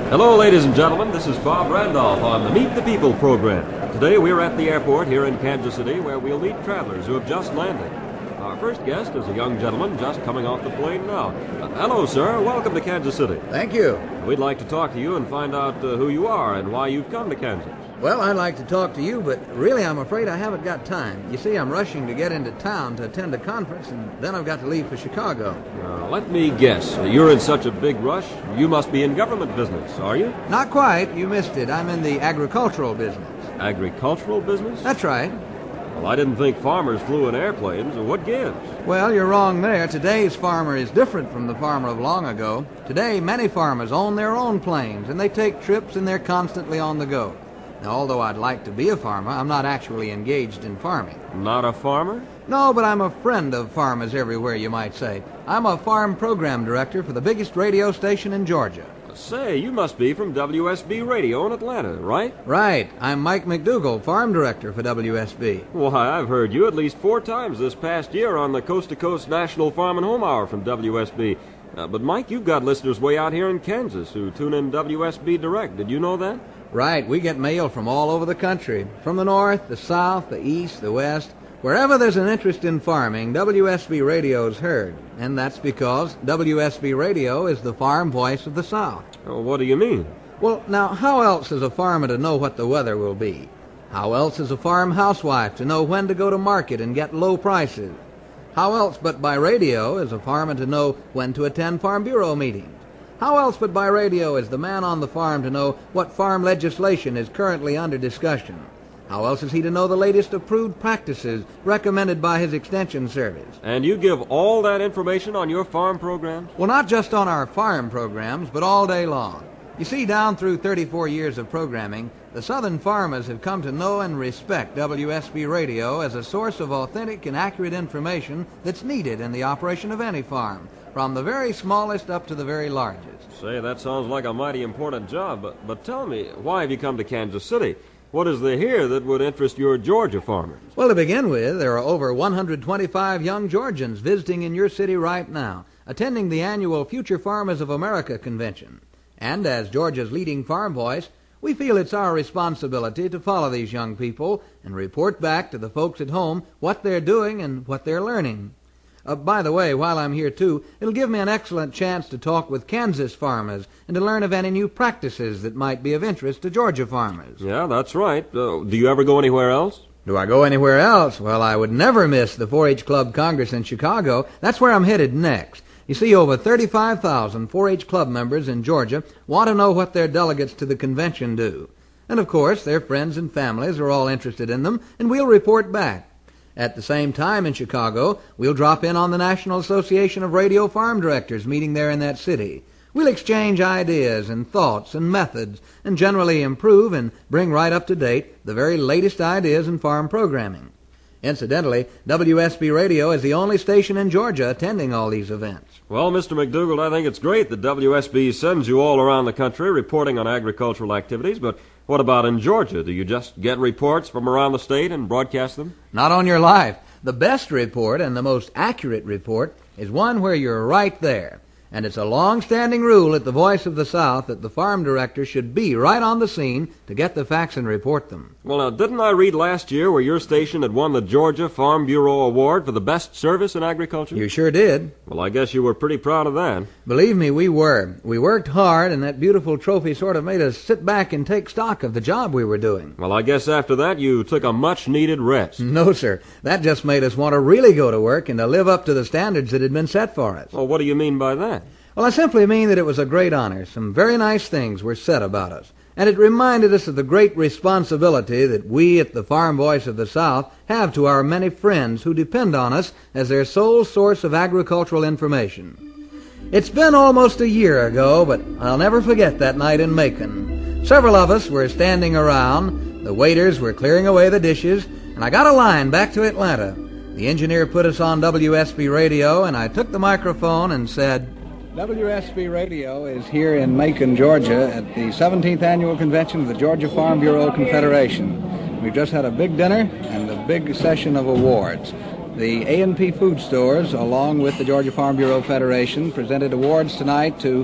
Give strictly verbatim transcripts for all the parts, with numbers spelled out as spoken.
Hello, ladies and gentlemen. This is Bob Randolph on the Meet the People program. Today we're at the airport here in Kansas City where we'll meet travelers who have just landed. Our first guest is a young gentleman just coming off the plane now. Uh, hello, sir. Welcome to Kansas City. Thank you. We'd like to talk to you and find out uh, who you are and why you've come to Kansas. Well, I'd like to talk to you, but really I'm afraid I haven't got time. You see, I'm rushing to get into town to attend a conference, and then I've got to leave for Chicago. Uh, let me guess. You're in such a big rush. You must be in government business, are you? Not quite. You missed it. I'm in the agricultural business. Agricultural business? That's right. Well, I didn't think farmers flew in airplanes. What gives? Well, you're wrong there. Today's farmer is different from the farmer of long ago. Today, many farmers own their own planes, and they take trips, and they're constantly on the go. Now, although I'd like to be a farmer, I'm not actually engaged in farming. Not a farmer? No, but I'm a friend of farmers everywhere, you might say. I'm a farm program director for the biggest radio station in Georgia. Say, you must be from W S B Radio in Atlanta, right? Right. I'm Mike McDougall, farm director for W S B. Why, I've heard you at least four times this past year on the Coast to Coast National Farm and Home Hour from W S B. Uh, but, Mike, you've got listeners way out here in Kansas who tune in W S B Direct. Did you know that? Right. We get mail from all over the country. From the north, the south, the east, the west. Wherever there's an interest in farming, W S B Radio's heard. And that's because W S B Radio is the farm voice of the South. Oh, what do you mean? Well, now, how else is a farmer to know what the weather will be? How else is a farm housewife to know when to go to market and get low prices? How else but by radio is a farmer to know when to attend Farm Bureau meetings? How else but by radio is the man on the farm to know what farm legislation is currently under discussion? How else is he to know the latest approved practices recommended by his extension service? And you give all that information on your farm programs? Well, not just on our farm programs, but all day long. You see, down through thirty-four years of programming, the Southern farmers have come to know and respect W S B Radio as a source of authentic and accurate information that's needed in the operation of any farm, from the very smallest up to the very largest. Say, that sounds like a mighty important job, but, but tell me, why have you come to Kansas City? What is there here that would interest your Georgia farmers? Well, to begin with, there are over one hundred twenty-five young Georgians visiting in your city right now, attending the annual Future Farmers of America convention. And as Georgia's leading farm voice, we feel it's our responsibility to follow these young people and report back to the folks at home what they're doing and what they're learning. Uh, by the way, while I'm here, too, it'll give me an excellent chance to talk with Kansas farmers and to learn of any new practices that might be of interest to Georgia farmers. Yeah, that's right. Uh, do you ever go anywhere else? Do I go anywhere else? Well, I would never miss the four H Club Congress in Chicago. That's where I'm headed next. You see, over thirty-five thousand four H Club members in Georgia want to know what their delegates to the convention do. And, of course, their friends and families are all interested in them, and we'll report back. At the same time in Chicago, we'll drop in on the National Association of Radio Farm Directors meeting there in that city. We'll exchange ideas and thoughts and methods and generally improve and bring right up to date the very latest ideas in farm programming. Incidentally, W S B Radio is the only station in Georgia attending all these events. Well, Mister McDougall, I think it's great that W S B sends you all around the country reporting on agricultural activities, but what about in Georgia? Do you just get reports from around the state and broadcast them? Not on your life. The best report and the most accurate report is one where you're right there. And it's a long-standing rule at the Voice of the South that the farm director should be right on the scene to get the facts and report them. Well, now, didn't I read last year where your station had won the Georgia Farm Bureau Award for the best service in agriculture? You sure did. Well, I guess you were pretty proud of that. Believe me, we were. We worked hard, and that beautiful trophy sort of made us sit back and take stock of the job we were doing. Well, I guess after that you took a much-needed rest. No, sir. That just made us want to really go to work and to live up to the standards that had been set for us. Well, what do you mean by that? Well, I simply mean that it was a great honor. Some very nice things were said about us. And it reminded us of the great responsibility that we at the Farm Voice of the South have to our many friends who depend on us as their sole source of agricultural information. It's been almost a year ago, but I'll never forget that night in Macon. Several of us were standing around, the waiters were clearing away the dishes, and I got a line back to Atlanta. The engineer put us on W S B Radio, and I took the microphone and said, W S B Radio is here in Macon, Georgia, at the seventeenth Annual Convention of the Georgia Farm Bureau Confederation. We've just had a big dinner and a big session of awards. The A and P Food Stores, along with the Georgia Farm Bureau Federation, presented awards tonight to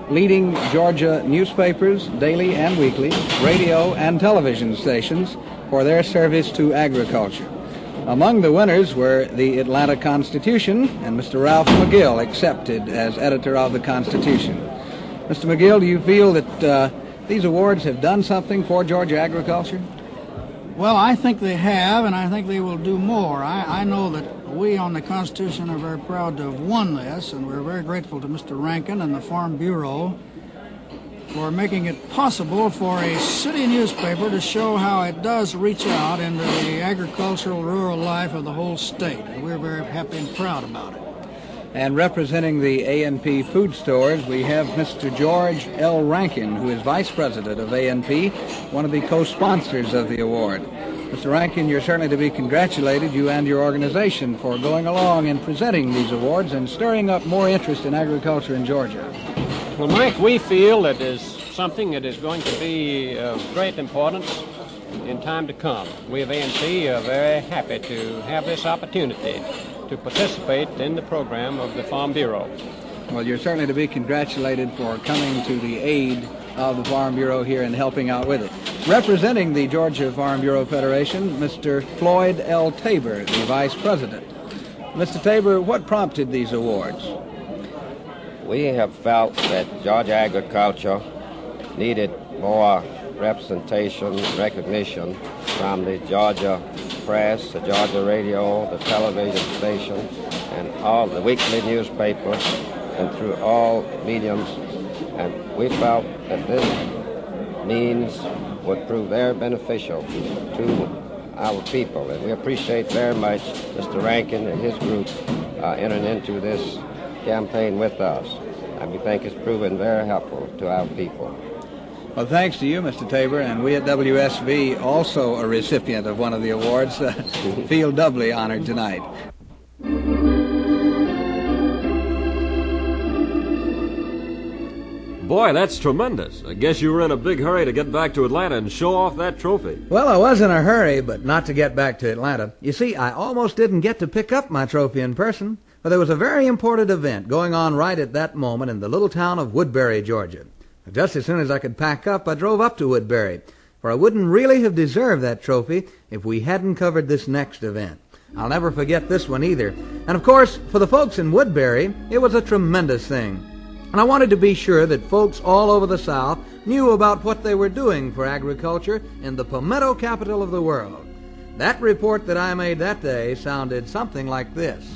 leading Georgia newspapers, daily and weekly, radio and television stations for their service to agriculture. Among the winners were the Atlanta Constitution and Mister Ralph McGill, accepted as editor of the Constitution. Mister McGill, do you feel that uh, these awards have done something for Georgia agriculture? Well, I think they have, and I think they will do more. I, I know that we on the Constitution are very proud to have won this, and we're very grateful to Mister Rankin and the Farm Bureau for making it possible for a city newspaper to show how it does reach out into the agricultural, rural life of the whole state. And we're very happy and proud about it. And representing the A N P food stores, we have Mister George L. Rankin, who is Vice President of A N P, one of the co-sponsors of the award. Mister Rankin, you're certainly to be congratulated, you and your organization, for going along and presenting these awards and stirring up more interest in agriculture in Georgia. Well, Mike, we feel that is something that is going to be of great importance in time to come. We of A N P are very happy to have this opportunity to participate in the program of the Farm Bureau. Well, you're certainly to be congratulated for coming to the aid of the Farm Bureau here and helping out with it. Representing the Georgia Farm Bureau Federation, Mister Floyd L. Tabor, the Vice President. Mister Tabor, what prompted these awards? We have felt that Georgia agriculture needed more representation, recognition from the Georgia press, the Georgia radio, the television station, and all the weekly newspapers, and through all mediums. And we felt that this means would prove very beneficial to our people. And we appreciate very much Mister Rankin and his group uh, entering into this campaign with us. And we think it's proven very helpful to our people. Well, thanks to you, Mister Tabor, and we at W S B, also a recipient of one of the awards, uh, feel doubly honored tonight. Boy, that's tremendous. I guess you were in a big hurry to get back to Atlanta and show off that trophy. Well, I was in a hurry, but not to get back to Atlanta. You see, I almost didn't get to pick up my trophy in person, but there was a very important event going on right at that moment in the little town of Woodbury, Georgia. Just as soon as I could pack up, I drove up to Woodbury, for I wouldn't really have deserved that trophy if we hadn't covered this next event. I'll never forget this one either. And of course, for the folks in Woodbury, it was a tremendous thing. And I wanted to be sure that folks all over the South knew about what they were doing for agriculture in the palmetto capital of the world. That report that I made that day sounded something like this.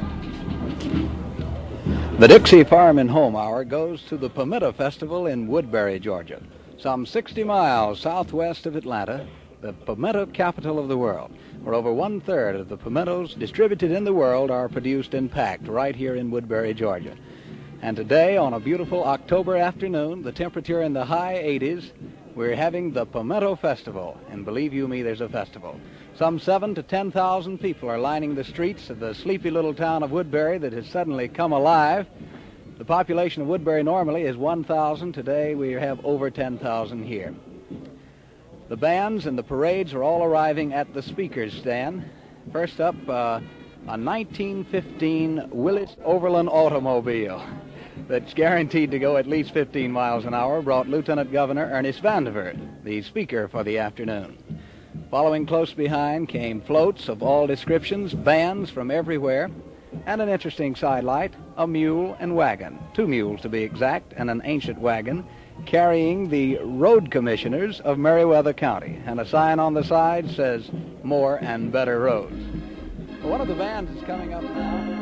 The Dixie Farm and Home Hour goes to the Palmetto Festival in Woodbury, Georgia, some sixty miles southwest of Atlanta, the palmetto capital of the world, where over one-third of the palmettos distributed in the world are produced and packed right here in Woodbury, Georgia. And today, on a beautiful October afternoon, the temperature in the high eighties, we're having the Palmetto Festival. And believe you me, there's a festival. Some seven to ten thousand people are lining the streets of the sleepy little town of Woodbury that has suddenly come alive. The population of Woodbury normally is one thousand. Today we have over ten thousand here. The bands and the parades are all arriving at the speaker's stand. First up, uh, a nineteen fifteen Willis Overland automobile that's guaranteed to go at least fifteen miles an hour brought Lieutenant Governor Ernest Vandiver, the speaker for the afternoon. Following close behind came floats of all descriptions, bands from everywhere, and an interesting sidelight, a mule and wagon, two mules to be exact, and an ancient wagon, carrying the road commissioners of Meriwether County. And a sign on the side says, "More and Better Roads." Well, one of the bands is coming up now.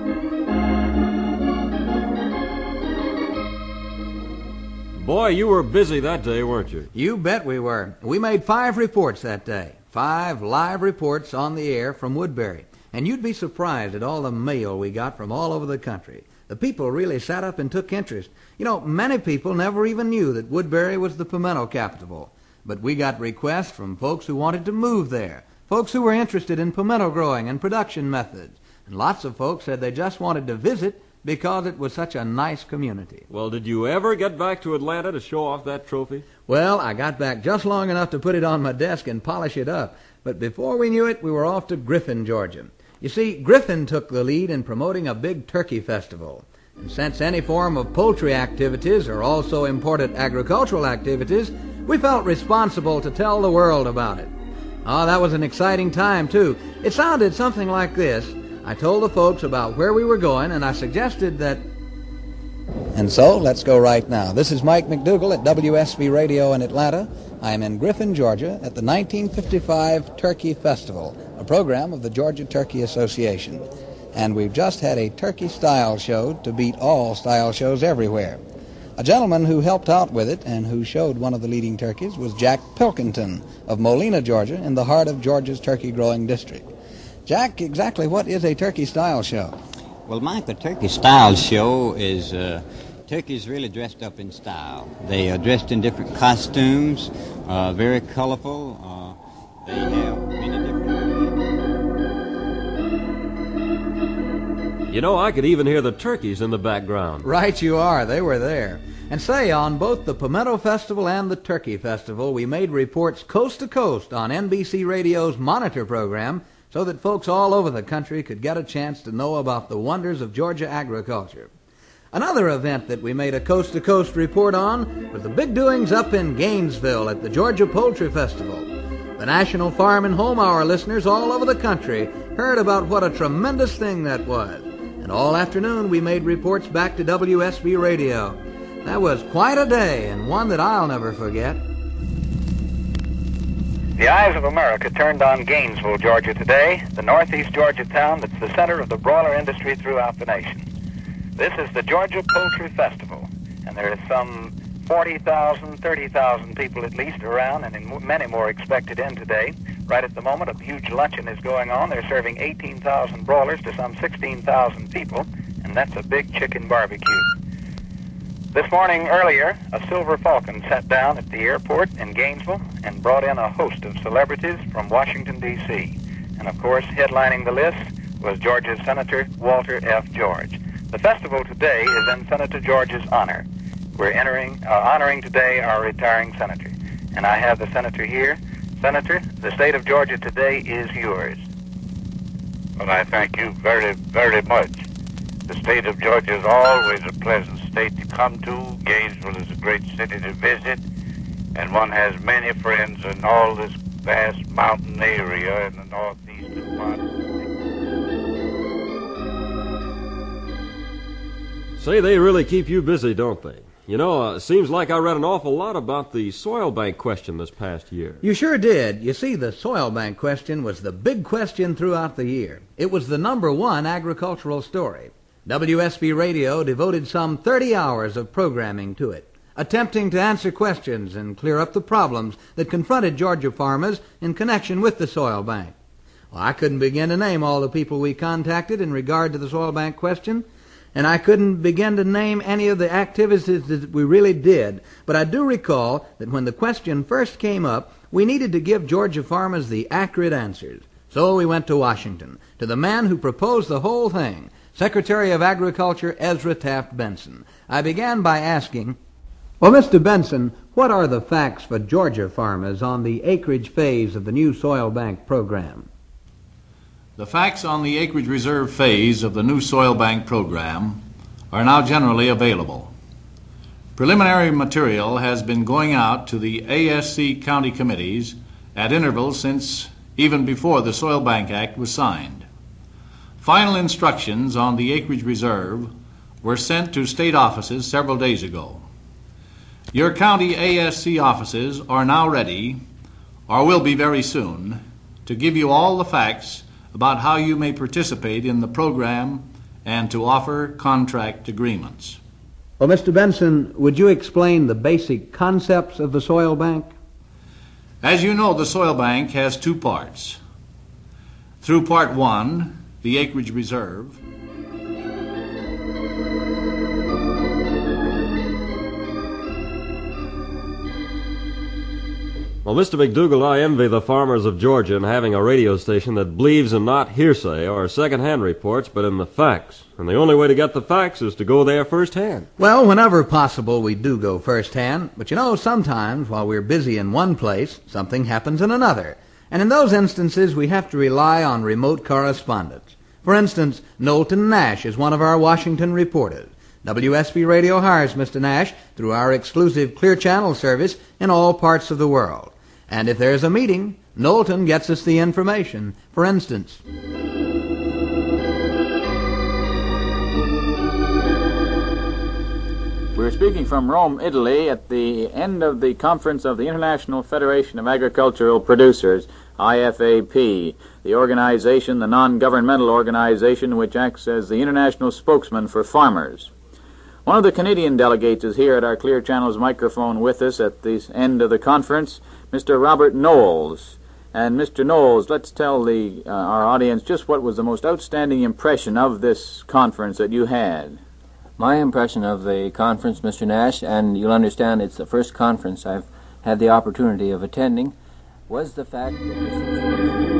Boy, you were busy that day, weren't you? You bet we were. We made five reports that day. Five live reports on the air from Woodbury. And you'd be surprised at all the mail we got from all over the country. The people really sat up and took interest. You know, many people never even knew that Woodbury was the palmetto capital. But we got requests from folks who wanted to move there, folks who were interested in palmetto growing and production methods. And lots of folks said they just wanted to visit because it was such a nice community. Well, did you ever get back to Atlanta to show off that trophy? Well, I got back just long enough to put it on my desk and polish it up. But before we knew it, we were off to Griffin, Georgia. You see, Griffin took the lead in promoting a big turkey festival. And since any form of poultry activities are also important agricultural activities, we felt responsible to tell the world about it. Oh, that was an exciting time, too. It sounded something like this. I told the folks about where we were going, and I suggested that... And so, let's go right now. This is Mike McDougall at W S B Radio in Atlanta. I'm in Griffin, Georgia, at the nineteen fifty-five Turkey Festival, a program of the Georgia Turkey Association. And we've just had a turkey style show to beat all style shows everywhere. A gentleman who helped out with it and who showed one of the leading turkeys was Jack Pilkington of Molina, Georgia, in the heart of Georgia's turkey-growing district. Jack, exactly what is a turkey style show? Well, Mike, the turkey style show is uh, turkeys really dressed up in style. They are dressed in different costumes, uh, very colorful. Uh, they have many different... You know, I could even hear the turkeys in the background. Right you are. They were there. And say, on both the Pimento Festival and the Turkey Festival, we made reports coast to coast on N B C Radio's Monitor program so that folks all over the country could get a chance to know about the wonders of Georgia agriculture. Another event that we made a coast-to-coast report on was the big doings up in Gainesville at the Georgia Poultry Festival. The National Farm and Home Hour listeners all over the country heard about what a tremendous thing that was. And all afternoon we made reports back to W S B Radio. That was quite a day, and one that I'll never forget. The eyes of America turned on Gainesville, Georgia today, the northeast Georgia town that's the center of the broiler industry throughout the nation. This is the Georgia Poultry Festival, and there is some forty thousand, thirty thousand people at least around, and many more expected in today. Right at the moment, a huge luncheon is going on. They're serving eighteen thousand broilers to some sixteen thousand people, and that's a big chicken barbecue. This morning earlier, a Silver Falcon sat down at the airport in Gainesville and brought in a host of celebrities from Washington, D C And of course, headlining the list was Georgia's Senator Walter F. George. The festival today is in Senator George's honor. We're entering, uh, honoring today our retiring senator. And I have the senator here. Senator, the state of Georgia today is yours. Well, I thank you very, very much. The state of Georgia is always a pleasant state to come to. Gainesville is a great city to visit, and one has many friends in all this vast mountain area in the northeastern part of the state. Say, they really keep you busy, don't they? You know, uh, it seems like I read an awful lot about the soil bank question this past year. You sure did. You see, the soil bank question was the big question throughout the year. It was the number one agricultural story. W S B Radio devoted some thirty hours of programming to it, attempting to answer questions and clear up the problems that confronted Georgia farmers in connection with the soil bank. Well, I couldn't begin to name all the people we contacted in regard to the soil bank question, and I couldn't begin to name any of the activities that we really did, but I do recall that when the question first came up, we needed to give Georgia farmers the accurate answers. So we went to Washington, to the man who proposed the whole thing, Secretary of Agriculture Ezra Taft Benson. I began by asking, well, Mister Benson, what are the facts for Georgia farmers on the acreage phase of the new soil bank program? The facts on the acreage reserve phase of the new soil bank program are now generally available. Preliminary material has been going out to the A S C county committees at intervals since even before the Soil Bank Act was signed. Final instructions on the acreage reserve were sent to state offices several days ago. Your county A S C offices are now ready, or will be very soon, to give you all the facts about how you may participate in the program and to offer contract agreements. Well, Mister Benson, would you explain the basic concepts of the soil bank? As you know, the soil bank has two parts. Through part one, the acreage reserve, Well, Mister McDougall, I envy the farmers of Georgia in having a radio station that believes in not hearsay or second-hand reports, but in the facts. And the only way to get the facts is to go there firsthand. Well, whenever possible, we do go firsthand. But you know, sometimes while we're busy in one place, something happens in another. And in those instances, we have to rely on remote correspondence. For instance, Knowlton Nash is one of our Washington reporters. W S B Radio hires Mister Nash through our exclusive Clear Channel service in all parts of the world. And if there's a meeting, Knowlton gets us the information. For instance, we're speaking from Rome, Italy, at the end of the conference of the International Federation of Agricultural Producers, I F A P, the organization, the non-governmental organization which acts as the international spokesman for farmers. One of the Canadian delegates is here at our Clear Channel's microphone with us at the end of the conference, Mister Robert Knowles. And Mister Knowles, let's tell the uh, our audience just what was the most outstanding impression of this conference that you had. My impression of the conference, Mister Nash, and you'll understand it's the first conference I've had the opportunity of attending, was the fact that this...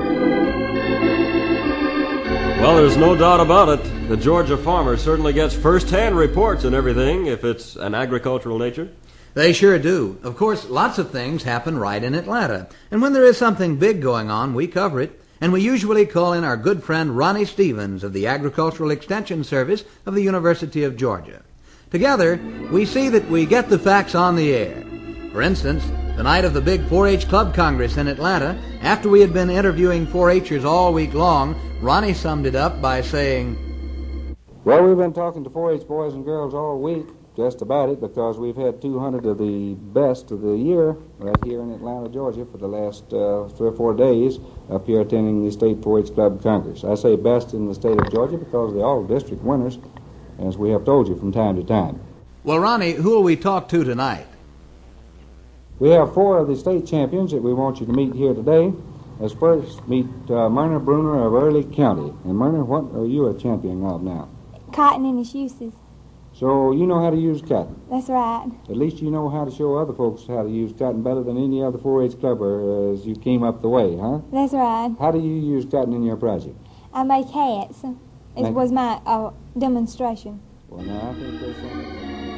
Well, there's no doubt about it. The Georgia farmer certainly gets first-hand reports and everything if it's an agricultural nature. They sure do. Of course, lots of things happen right in Atlanta. And when there is something big going on, we cover it. And we usually call in our good friend Ronnie Stevens of the Agricultural Extension Service of the University of Georgia. Together, we see that we get the facts on the air. For instance, the night of the big four H Club Congress in Atlanta, after we had been interviewing four H'ers all week long, Ronnie summed it up by saying, "Well, we've been talking to four H boys and girls all week, just about it, because we've had two hundred of the best of the year right here in Atlanta, Georgia, for the last uh, three or four days up here attending the State four H Club Congress. I say best in the state of Georgia because they're all district winners, as we have told you from time to time." Well, Ronnie, who will we talk to tonight? We have four of the state champions that we want you to meet here today. As first, meet uh, Myrna Bruner of Early County. And Myrna, what are you a champion of now? Cotton and its uses. So you know how to use cotton? That's right. At least you know how to show other folks how to use cotton better than any other four H clubber uh, as you came up the way, huh? That's right. How do you use cotton in your project? I make hats. It Make- was my uh, demonstration. Well, now I think there's something...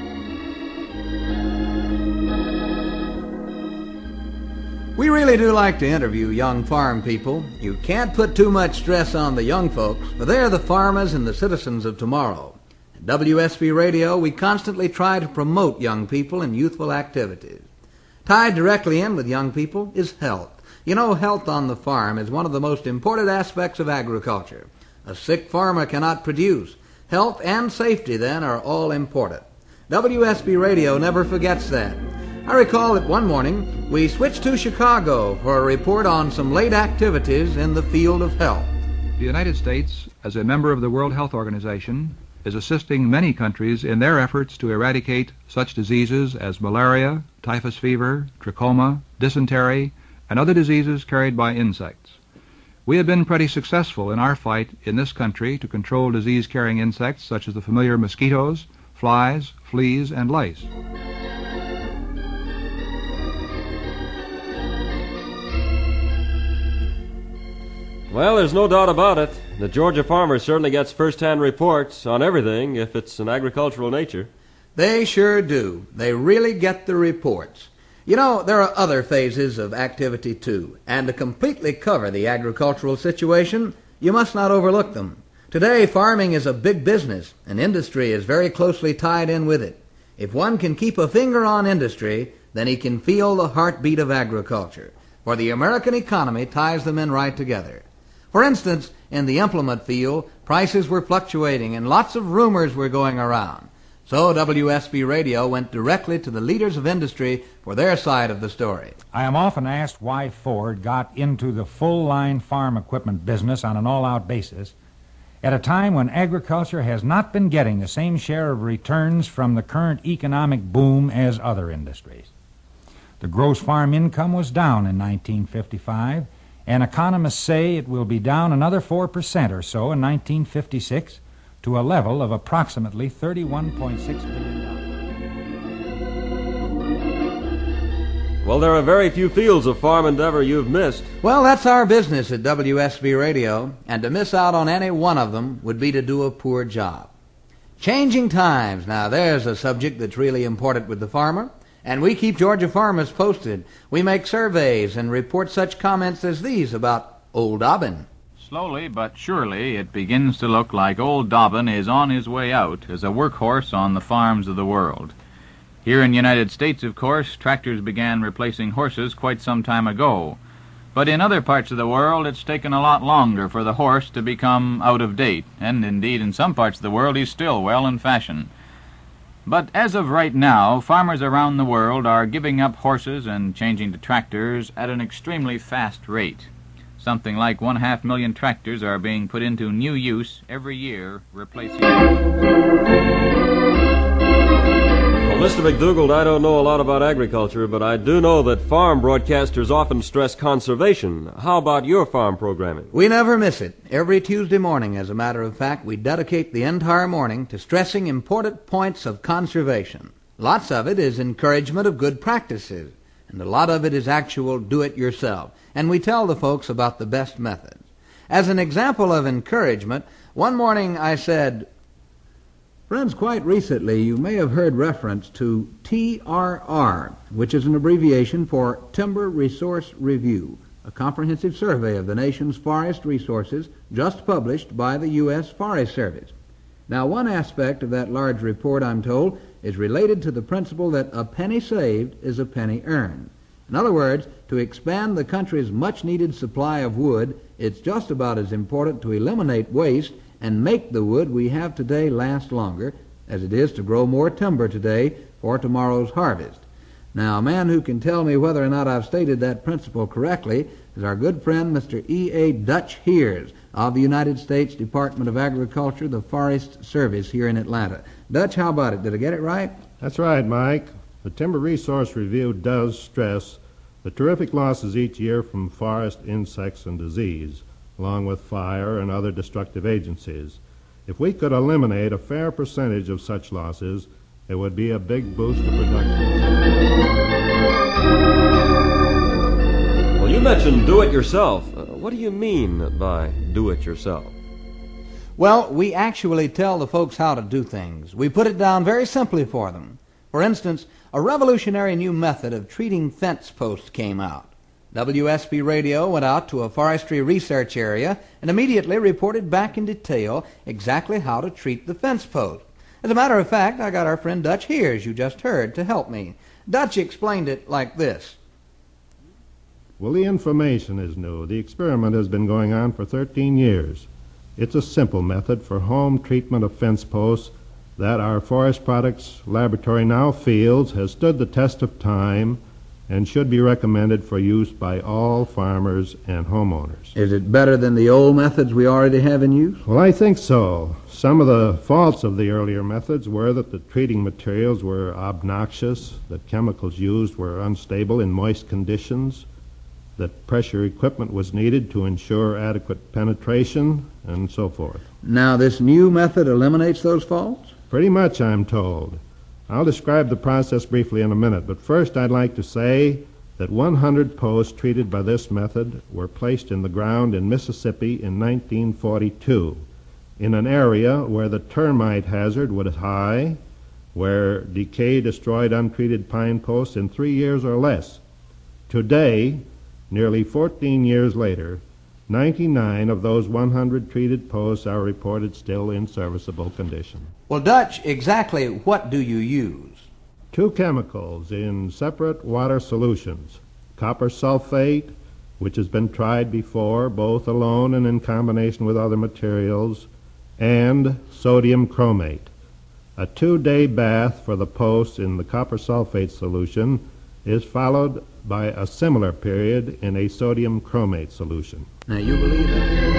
We really do like to interview young farm people. You can't put too much stress on the young folks, for they're the farmers and the citizens of tomorrow. At W S B Radio, we constantly try to promote young people and youthful activities. Tied directly in with young people is health. You know, health on the farm is one of the most important aspects of agriculture. A sick farmer cannot produce. Health and safety, then, are all important. W S B Radio never forgets that. I recall that one morning we switched to Chicago for a report on some late activities in the field of health. The United States, as a member of the World Health Organization, is assisting many countries in their efforts to eradicate such diseases as malaria, typhus fever, trachoma, dysentery, and other diseases carried by insects. We have been pretty successful in our fight in this country to control disease-carrying insects such as the familiar mosquitoes, flies, fleas, and lice. Well, there's no doubt about it. The Georgia farmer certainly gets first-hand reports on everything if it's an agricultural nature. They sure do. They really get the reports. You know, there are other phases of activity, too, and to completely cover the agricultural situation, you must not overlook them. Today, farming is a big business, and industry is very closely tied in with it. If one can keep a finger on industry, then he can feel the heartbeat of agriculture, for the American economy ties them in right together. For instance, in the implement field, prices were fluctuating and lots of rumors were going around. So W S B Radio went directly to the leaders of industry for their side of the story. I am often asked why Ford got into the full-line farm equipment business on an all-out basis at a time when agriculture has not been getting the same share of returns from the current economic boom as other industries. The gross farm income was down in nineteen fifty-five, and economists say it will be down another four percent or so in nineteen fifty-six to a level of approximately thirty-one point six billion dollars. Well, there are very few fields of farm endeavor you've missed. Well, that's our business at W S B Radio, and to miss out on any one of them would be to do a poor job. Changing times. Now, there's a subject that's really important with the farmer. And we keep Georgia farmers posted. We make surveys and report such comments as these about Old Dobbin. Slowly but surely, it begins to look like old Dobbin is on his way out as a workhorse on the farms of the world. Here in the United States, of course, tractors began replacing horses quite some time ago. But in other parts of the world, it's taken a lot longer for the horse to become out of date, and indeed in some parts of the world he's still well in fashion. But as of right now, farmers around the world are giving up horses and changing to tractors at an extremely fast rate. Something like one half million tractors are being put into new use every year, replacing... Well, Mister McDougald, I don't know a lot about agriculture, but I do know that farm broadcasters often stress conservation. How about your farm programming? We never miss it. Every Tuesday morning, as a matter of fact, we dedicate the entire morning to stressing important points of conservation. Lots of it is encouragement of good practices, and a lot of it is actual do-it-yourself. And we tell the folks about the best methods. As an example of encouragement, one morning I said, Friends, quite recently you may have heard reference to T R R, which is an abbreviation for Timber Resource Review, a comprehensive survey of the nation's forest resources just published by the U S Forest Service. Now, one aspect of that large report, I'm told, is related to the principle that a penny saved is a penny earned. In other words, to expand the country's much-needed supply of wood, it's just about as important to eliminate waste and make the wood we have today last longer as it is to grow more timber today for tomorrow's harvest. Now, a man who can tell me whether or not I've stated that principle correctly is our good friend Mister E A Dutch Heers of the United States Department of Agriculture, the Forest Service here in Atlanta. Dutch, how about it? Did I get it right? That's right, Mike. The Timber Resource Review does stress the terrific losses each year from forest insects and disease, along with fire and other destructive agencies. If we could eliminate a fair percentage of such losses, it would be a big boost to production. Well, you mentioned do-it-yourself. Uh, what do you mean by do-it-yourself? Well, we actually tell the folks how to do things. We put it down very simply for them. For instance, a revolutionary new method of treating fence posts came out. W S B Radio went out to a forestry research area and immediately reported back in detail exactly how to treat the fence post. As a matter of fact, I got our friend Dutch Heers, you just heard, to help me. Dutch explained it like this. Well, the information is new. The experiment has been going on for thirteen years. It's a simple method for home treatment of fence posts that our Forest Products Laboratory now feels has stood the test of time and should be recommended for use by all farmers and homeowners. Is it better than the old methods we already have in use? Well, I think so. Some of the faults of the earlier methods were that the treating materials were obnoxious, that chemicals used were unstable in moist conditions, that pressure equipment was needed to ensure adequate penetration, and so forth. Now, this new method eliminates those faults? Pretty much, I'm told. I'll describe the process briefly in a minute, but first I'd like to say that one hundred posts treated by this method were placed in the ground in Mississippi in nineteen forty-two, in an area where the termite hazard was high, where decay destroyed untreated pine posts in three years or less. Today, nearly fourteen years later, ninety-nine of those one hundred treated posts are reported still in serviceable condition. Well, Dutch, exactly what do you use? Two chemicals in separate water solutions. Copper sulfate, which has been tried before, both alone and in combination with other materials, and sodium chromate. A two-day bath for the posts in the copper sulfate solution is followed by a similar period in a sodium chromate solution. Now, you believe that?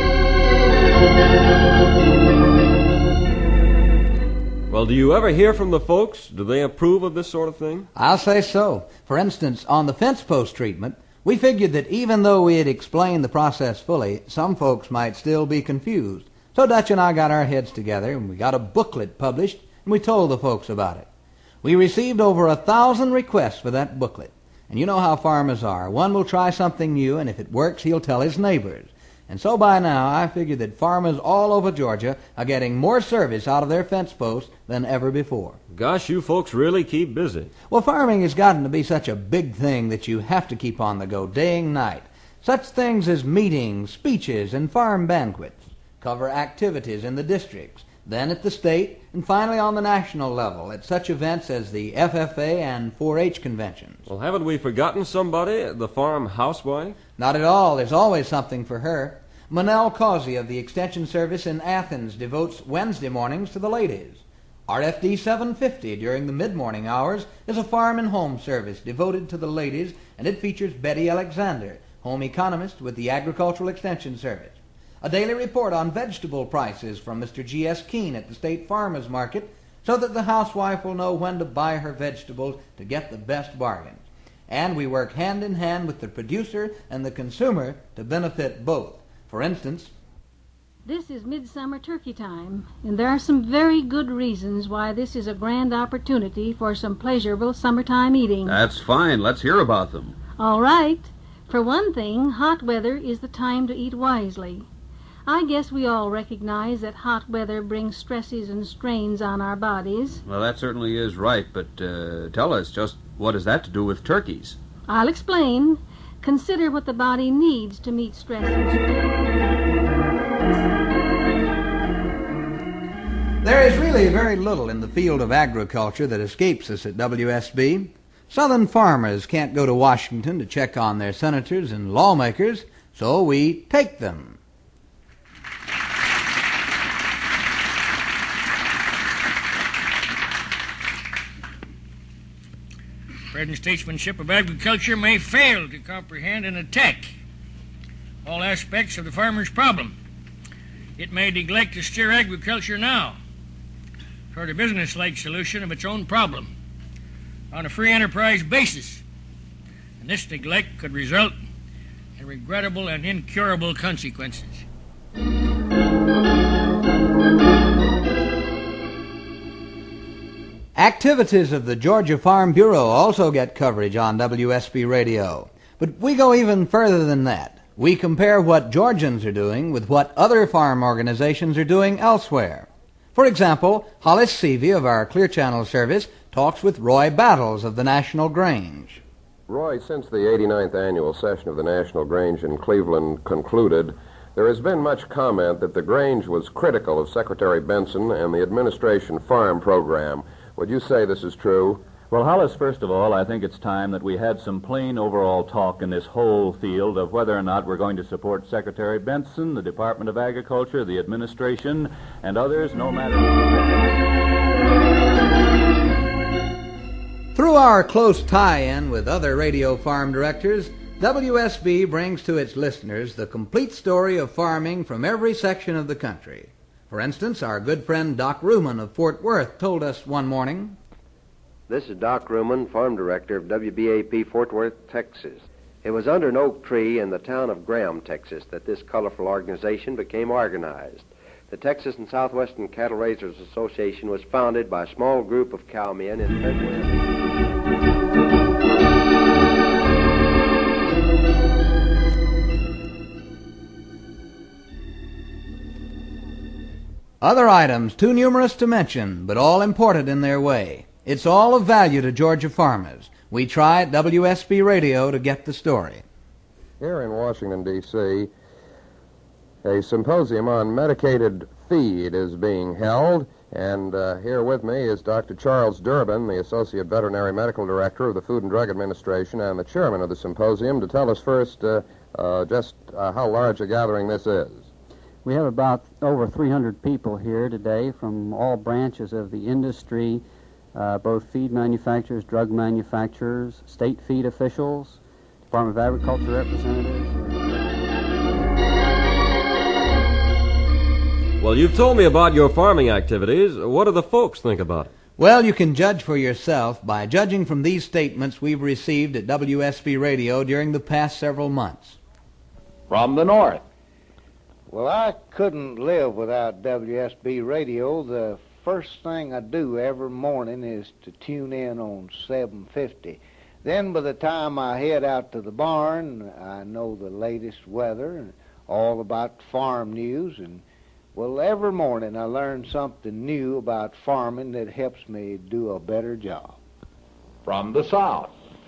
Well, do you ever hear from the folks? Do they approve of this sort of thing? I'll say so. For instance, on the fence post treatment, we figured that even though we had explained the process fully, some folks might still be confused. So Dutch and I got our heads together, and we got a booklet published, and we told the folks about it. We received over a thousand requests for that booklet. And you know how farmers are. One will try something new, and if it works, he'll tell his neighbors. And so by now, I figure that farmers all over Georgia are getting more service out of their fence posts than ever before. Gosh, you folks really keep busy. Well, farming has gotten to be such a big thing that you have to keep on the go day and night. Such things as meetings, speeches, and farm banquets cover activities in the districts, then at the state, and finally on the national level at such events as the F F A and four H conventions. Well, haven't we forgotten somebody? The farm housewife? Not at all. There's always something for her. Manel Causey of the Extension Service in Athens devotes Wednesday mornings to the ladies. R F D seven fifty during the mid-morning hours is a farm and home service devoted to the ladies, and it features Betty Alexander, home economist with the Agricultural Extension Service. A daily report on vegetable prices from Mister G S Keene at the State Farmers Market, so that the housewife will know when to buy her vegetables to get the best bargains. And we work hand in hand with the producer and the consumer to benefit both. For instance, this is midsummer turkey time, and there are some very good reasons why this is a grand opportunity for some pleasurable summertime eating. That's fine. Let's hear about them. All right. For one thing, hot weather is the time to eat wisely. I guess we all recognize that hot weather brings stresses and strains on our bodies. Well, that certainly is right, but uh, tell us, just what has that to do with turkeys? I'll explain. Consider what the body needs to meet stress and strain. There is really very little in the field of agriculture that escapes us at W S B. Southern farmers can't go to Washington to check on their senators and lawmakers, so we take them. Present statesmanship of agriculture may fail to comprehend and attack all aspects of the farmer's problem. It may neglect to steer agriculture now toward a business-like solution of its own problem on a free enterprise basis, and this neglect could result in regrettable and incurable consequences. Activities of the Georgia Farm Bureau also get coverage on W S B Radio. But we go even further than that. We compare what Georgians are doing with what other farm organizations are doing elsewhere. For example, Hollis Seavey of our Clear Channel service talks with Roy Battles of the National Grange. Roy, since the eighty-ninth annual session of the National Grange in Cleveland concluded, there has been much comment that the Grange was critical of Secretary Benson and the administration farm program. Would you say this is true? Well, Hollis, first of all, I think it's time that we had some plain overall talk in this whole field of whether or not we're going to support Secretary Benson, the Department of Agriculture, the administration, and others, no matter... Through our close tie-in with other radio farm directors, W S B brings to its listeners the complete story of farming from every section of the country. For instance, our good friend Doc Ruman of Fort Worth told us one morning... This is Doc Ruman, Farm Director of W B A P Fort Worth, Texas. It was under an oak tree in the town of Graham, Texas, that this colorful organization became organized. The Texas and Southwestern Cattle Raisers Association was founded by a small group of cowmen in February. Other items too numerous to mention, but all important in their way. It's all of value to Georgia farmers. We try at W S B Radio to get the story. Here in Washington, D C, a symposium on medicated feed is being held, and uh, here with me is Doctor Charles Durbin, the Associate Veterinary Medical Director of the Food and Drug Administration and the chairman of the symposium, to tell us first uh, uh, just uh, how large a gathering this is. We have about over three hundred people here today from all branches of the industry, uh, both feed manufacturers, drug manufacturers, state feed officials, Department of Agriculture representatives. Well, you've told me about your farming activities. What do the folks think about it? Well, you can judge for yourself by judging from these statements we've received at W S B Radio during the past several months. From the north. Well, I couldn't live without W S B Radio. The first thing I do every morning is to tune in on seven fifty. Then by the time I head out to the barn, I know the latest weather and all about farm news. And, well, every morning I learn something new about farming that helps me do a better job. From the south.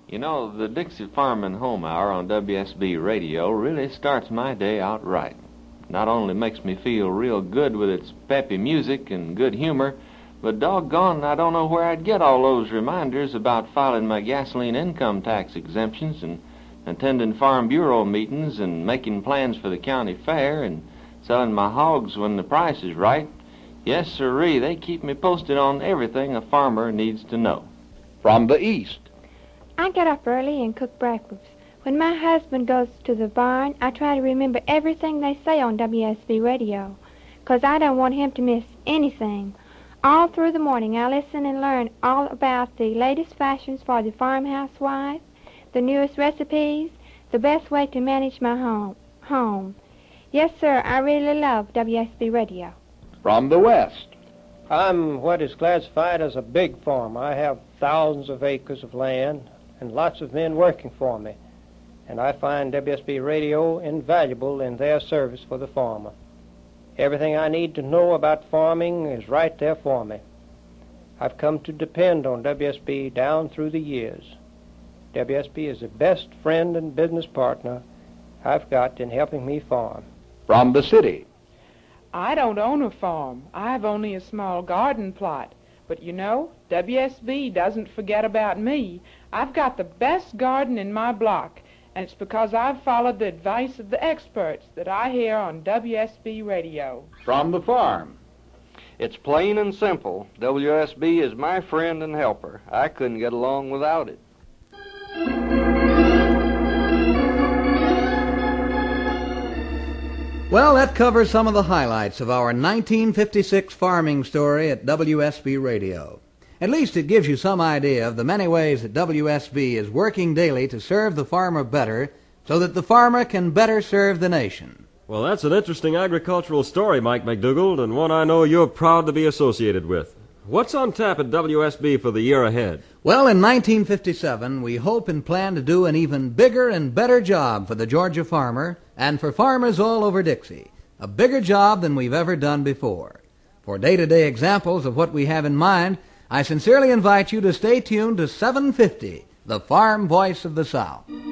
You know, the Dixie Farm and Home Hour on W S B Radio really starts my day out right. Not only makes me feel real good with its peppy music and good humor, but doggone, I don't know where I'd get all those reminders about filing my gasoline income tax exemptions and attending Farm Bureau meetings and making plans for the county fair and selling my hogs when the price is right. Yes, sirree, they keep me posted on everything a farmer needs to know. From the East. I get up early and cook breakfast. When my husband goes to the barn, I try to remember everything they say on W S B Radio, 'cause I don't want him to miss anything. All through the morning, I listen and learn all about the latest fashions for the farmhouse wife, the newest recipes, the best way to manage my home. home. Yes, sir, I really love W S B Radio. From the West. I'm what is classified as a big farmer. I have thousands of acres of land and lots of men working for me, and I find W S B Radio invaluable in their service for the farmer. Everything I need to know about farming is right there for me. I've come to depend on W S B down through the years. W S B is the best friend and business partner I've got in helping me farm. From the city. I don't own a farm. I have only a small garden plot. But you know, W S B doesn't forget about me. I've got the best garden in my block, and it's because I've followed the advice of the experts that I hear on W S B Radio. From the farm. It's plain and simple. W S B is my friend and helper. I couldn't get along without it. Well, that covers some of the highlights of our nineteen fifty-six farming story at W S B Radio. At least it gives you some idea of the many ways that W S B is working daily to serve the farmer better so that the farmer can better serve the nation. Well, that's an interesting agricultural story, Mike McDougald, and one I know you're proud to be associated with. What's on tap at W S B for the year ahead? Well, in nineteen fifty-seven, we hope and plan to do an even bigger and better job for the Georgia farmer and for farmers all over Dixie. A bigger job than we've ever done before. For day-to-day examples of what we have in mind, I sincerely invite you to stay tuned to seven fifty, the Farm Voice of the South.